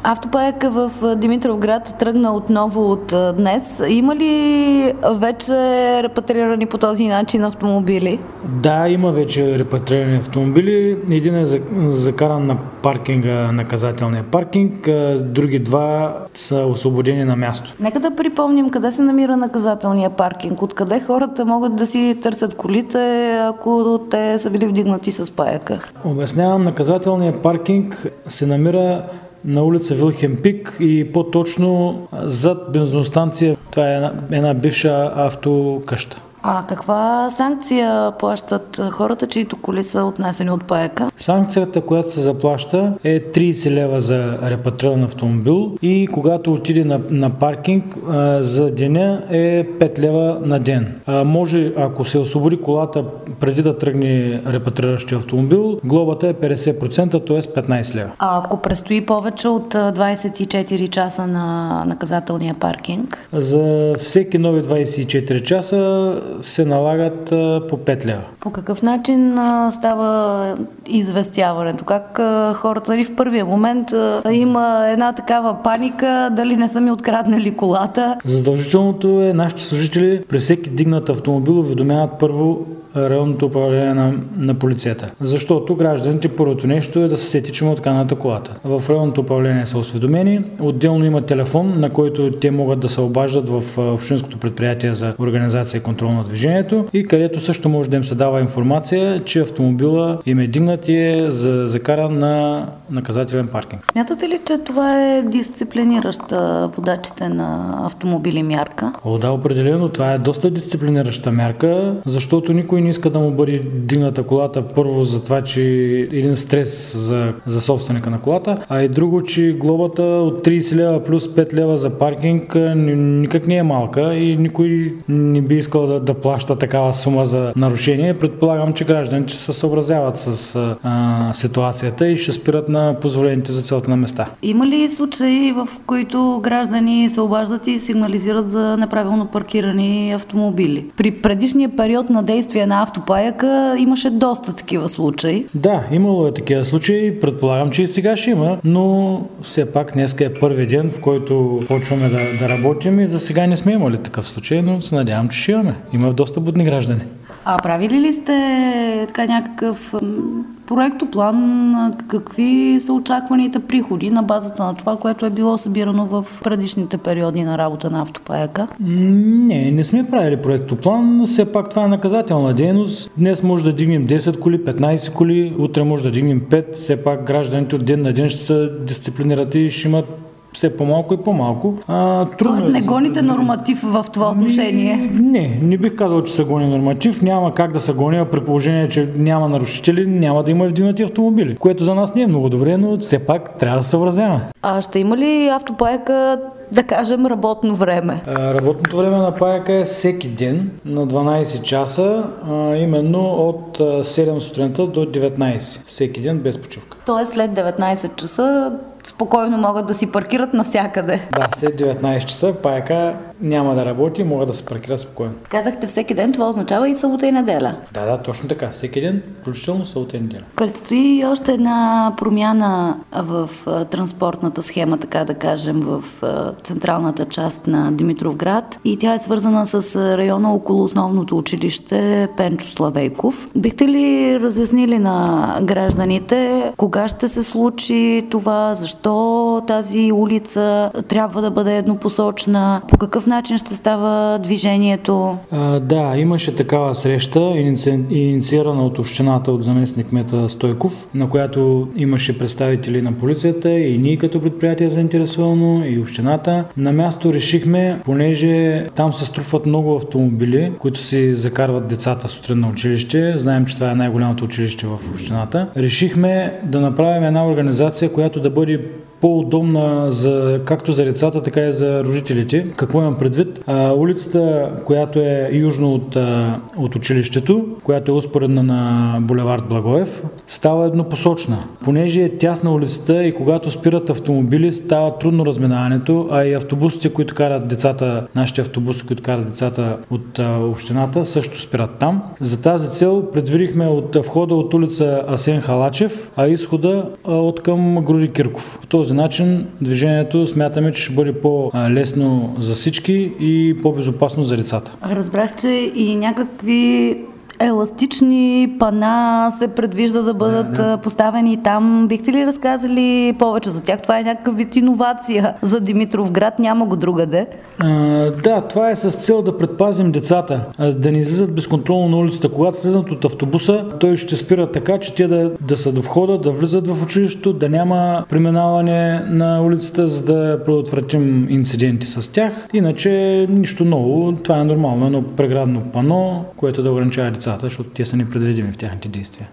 Автопарка в Димитровград тръгна отново от днес. Има ли вече репатрирани по този начин автомобили? Да, има вече репатрирани автомобили. Един е закаран на паркинга, наказателния паркинг, други два са освободени на място. Нека да припомним къде се намира наказателния паркинг, откъде хората могат да си търсят колите, ако те са били вдигнати с паяка. Обяснявам, наказателния паркинг се намира на улица Вилхем Пик и по-точно зад бензиностанция. Това е една бивша автокъща. А каква санкция плащат хората, чието коли са отнесени от паяка? Санкцията, която се заплаща, е 30 лева за репатриран автомобил и когато отиде на паркинг за деня е 5 лева на ден. Може, ако се освободи колата преди да тръгне репатриращия автомобил, глобата е 50%, т.е. 15 лева. А ако престои повече от 24 часа на наказателния паркинг? За всеки нови 24 часа се налагат по 5 лева. По какъв начин става известяването? Как хората в първия момент има една такава паника, дали не са ми откраднали колата? Задължителното е нашите служители при всеки дигнат автомобил уведомяват първо районното управление на полицията. Защото гражданите първото нещо е да се сети, че му открадната колата. В районното управление са осведомени. Отделно има телефон, на който те могат да се обаждат в Общинското предприятие за организация и контрол на движението и където също може да им се дава информация, че автомобила им е дигнат и е закаран на наказателен паркинг. Смятате ли, че това е дисциплинираща водачите на автомобили мярка? Да, определено. Това е доста дисциплинираща мярка, защото никой не иска да му бъде дигната колата първо за това, че един стрес за собственика на колата, а и друго, че глобата от 30 лева плюс 5 лева за паркинг никак не е малка и никой не би искал да плаща такава сума за нарушение. Предполагам, че гражданите се съобразяват с ситуацията и ще спират на позволените за целта на места. Има ли случаи, в които граждани се обаждат и сигнализират за неправилно паркирани автомобили? При предишния период на действие на автопаяка имаше доста такива случаи. Да, имало е такива случаи. Предполагам, че и сега ще има, но все пак днеска е първи ден, в който почваме да работим и за сега не сме имали такъв случай, но се надявам, че ще имаме. Има доста будни граждани. А правили ли сте някакъв проектоплан, какви са очакваните приходи на базата на това, което е било събирано в предишните периоди на работа на автопаяка? Не сме правили проектоплан, но все пак това е наказателна дейност. Днес може да дигнем 10 коли, 15 коли, утре може да дигнем 5. Все пак гражданите от ден на ден ще се дисциплинират и ще имат все по-малко и по-малко. Тоест не гоните норматив в това отношение? Не бих казал, че се гони норматив. Няма как да се гони, при положение, че няма нарушители, няма да има вдигнати автомобили. Което за нас не е много добре, но все пак трябва да се съобразяваме. А ще има ли автопаяка, да кажем, работно време? Работното време на паяка е всеки ден на 12 часа, именно от 7 сутринта до 19. Всеки ден без почивка. Тоест след 19 часа спокойно могат да си паркират навсякъде. Да, след 19 часа паяка няма да работи, могат да се паркират спокойно. Казахте всеки ден, това означава и събота и неделя. Да, точно така. Всеки ден, включително събота и неделя. Предстои още една промяна в транспортната схема, така да кажем, в централната част на Димитровград и тя е свързана с района около основното училище Пенчо Славейков. Бихте ли разяснили на гражданите кога ще се случи това, защо тази улица трябва да бъде еднопосочна, по какъв начин ще става движението? Да, имаше такава среща, инициирана от общината, от заместник-кмета Стойков, на която имаше представители на полицията и ние като предприятие заинтересовано и общината. На място решихме, понеже там се струпват много автомобили, които си закарват децата сутрин на училище, знаем, че това е най-голямото училище в общината, решихме да направим една организация, която да бъде по-удобна както за децата, така и за родителите. Какво имам предвид? Улицата, която е южно от училището, която е успоредна на булевард Благоев, става еднопосочна. Понеже е тясна улицата и когато спират автомобили, става трудно разминаването, а и автобусите, които карат децата, нашите автобуси, които карат децата от общината, също спират там. За тази цел предвидихме от входа от улица Асен Халачев, а изхода от към Груди Кирков. По този този начин движението смятаме, че ще бъде по-лесно за всички и по-безопасно за децата. Разбрах, че и някакви еластични пана се предвижда да бъдат поставени там. Бихте ли разказали повече за тях? Това е някакъв вид иновация за Димитровград, няма го другаде. Да, това е с цел да предпазим децата, да не излизат безконтролно на улицата. Когато слезат от автобуса, той ще спира така, че те да са до входа, да влизат в училището, да няма преминаване на улицата, за да предотвратим инциденти с тях. Иначе нищо ново, това е нормално, едно преградно пано, което да ограничава децата, защото те са непредвидими в тяхните действия.